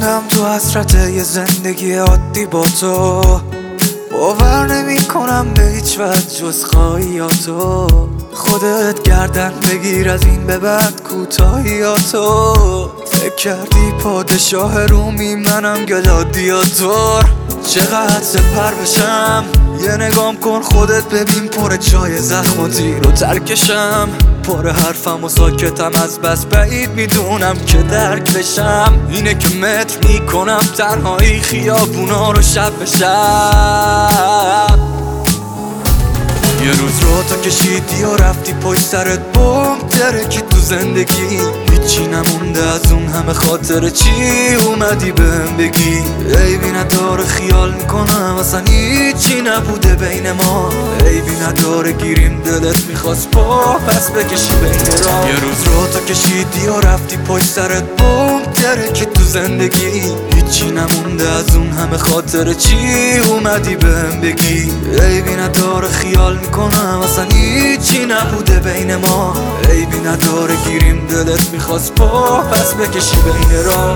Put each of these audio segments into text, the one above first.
موندم تو حسرت یه زندگی عادی با تو. باور نمی کنم به هیچ وجه جز خواهیاتو. خودت گردن بگیر از این به بعد کوتاهیاتو. فکر کردی پادشاه رومی منم گلادیاتور. چقدر سپر بشم یه نگام کن خودت ببین پر جای زخم و تیر و ترکشم. پر حرفم و ساکتم از بس بعید میدونم که درک بشم. اینه که متر میکنم تنهایی خیابونا رو شب به شب. یه روز رو تو کشیدی و رفتی پشت سرت بوم ترکی تو زندگی. هیچی نمونده از اون همه خاطر چی اومدی بهم بگی. عیبی نداره خیال میکنم اصلا هیچی نبوده بین ما. عیبی نداره گیریم دلت میخواست پس بکشی بین راه. یه روز رو تو کشیدی و رفتی پشت سرت بوم ترکی تو زندگی. هیچی نمونده از اون همه خاطر چی اومدی بهم بگی. عیبی نداره خیال میکنم اصلا هیچی نبوده بین ما. عیبی نداره گیریم دلت میخواست پس بکشی بین راه.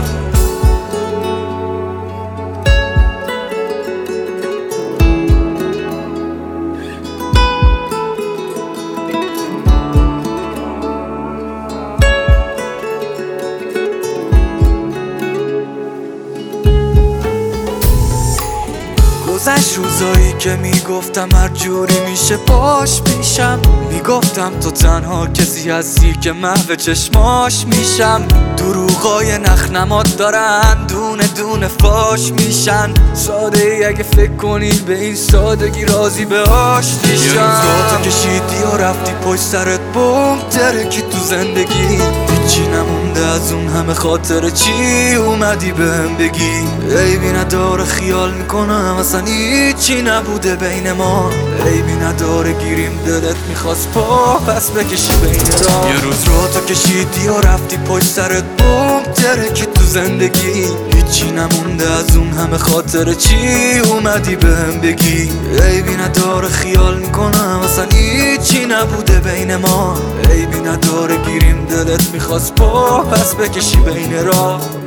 گذشت روزایی که میگفتم هر جوری میشه باش میشم. میگفتم تو تنها کسی هستی که محو چشماش میشم. دروغای نخنمات دارن دونه دونه فاش میشن. ساده ای اگه فکر کنی به این سادگی راضی به آشتیشم. یه روز تو کشیدی و رفتی پشت سرت بوم ترکی تو زندگی. هیچی نمونده از اون همه خاطر چی اومدی بهم بگی. عیبی نداره خیال میکنم اصلا هیچی نبوده بین ما. عیبی نداره گیریم دلت میخواست پس بکشی بین راه. یه روز رو تو کشیدی و رفتی پشت سرت بوم ترکی تو زندگی. هیچی نمونده از اون همه خاطر چی اومدی بهم بگی. عیبی نداره خیال میکنم اصلا هیچی نبوده بین ما. عیبی نداره گیریم دلت میخواست پس بکشی بین راه.